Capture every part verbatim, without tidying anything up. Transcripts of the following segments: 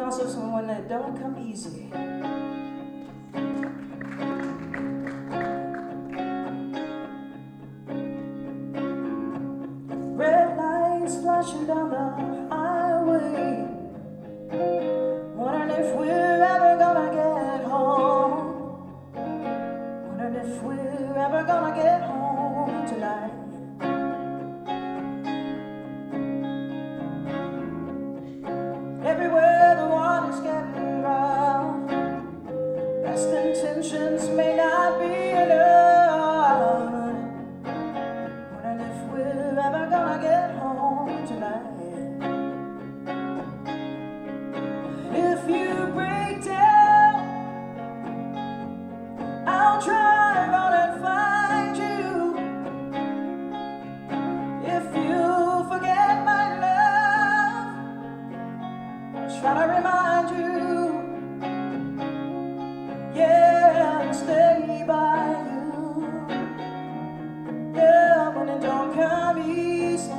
also someone that don't come easy. Red lights flashing down the highway, wondering if we're ever gonna get home. Wondering if we're ever gonna get home tonight. Everywhere the water's getting rough, best intentions may not be enough. Wondering if we're ever gonna get home tonight. If you break down, I'll drive on and find you. If you forget my love, I'll try to remind you. Yeah, and stay by you. Yeah, when it don't come easy.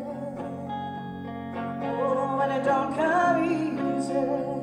Oh, when it don't come easy.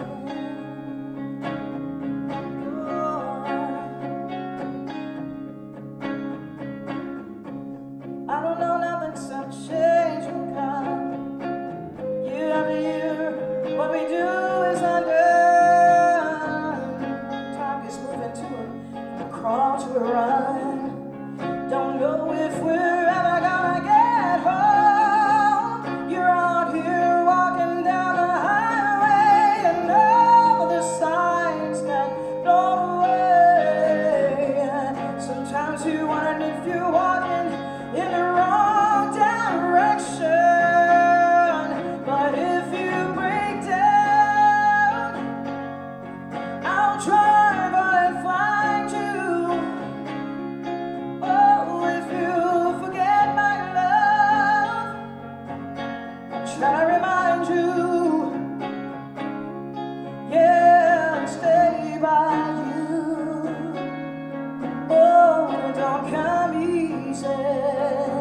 I don't know, nothing except change will come. Year after year, what we do is undone. Time gets moving to a crawl, to a run. Don't know if we're ever gonna get home. You're out here walking down the highway, and all the signs got blown away. Sometimes you wonder if you're walking in the wrong direction. But if you break down, I'll drive on and find you. Oh, if you forget my love, I'll try to remind you. Yeah, and stay by you. Oh, when it don't come easy.